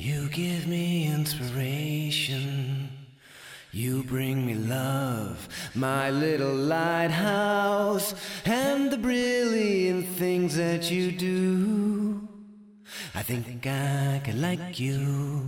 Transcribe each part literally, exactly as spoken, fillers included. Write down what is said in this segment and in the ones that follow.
You give me inspiration. You bring me love, my little lighthouse, and the brilliant things that you do. I think I can like you.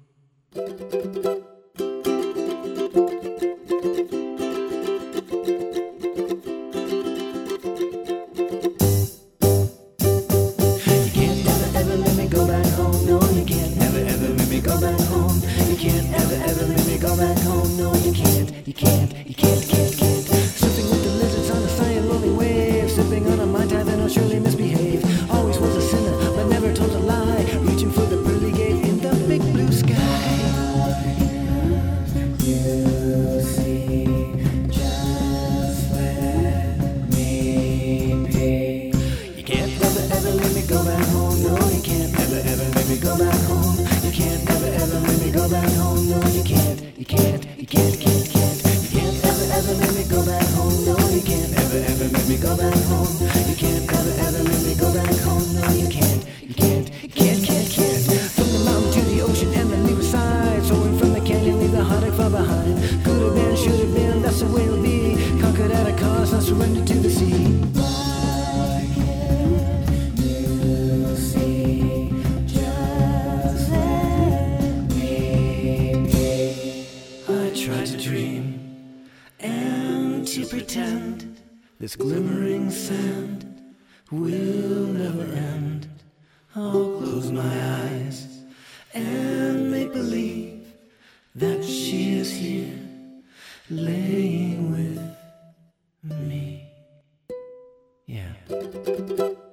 Go back home. You can't ever, ever make me go back home. No, you can't, you can't, you can't, can't, can't. Surfing with the lizards on a silent rolling wave. Sipping on a Mai Tai, then I'll surely misbehave. Always was a sinner, but never told a lie. Reaching for the pearly gate in the big blue sky. You see, just let me be. You can't ever, ever make me go back home. No, you can't ever, ever make me go back home. You can't ever, ever make me go back home. No, you can't, you can't, you can't, can't, can't. You can't ever, ever make me go back home. No, you can't ever, ever make me go back home. You can't ever, ever make me go back home. No, you can't, you can't, you can't, can't, can't. From the mountain to the ocean and the leave aside. Soaring from the canyon, leave the heartache far behind. Could have been, should have been, that's the way it'll be. Conquered at a cost, not surrendered to the sea. Try to dream and to pretend this glimmering sand will never end. I'll close my eyes and make believe that she is here laying with me. Yeah.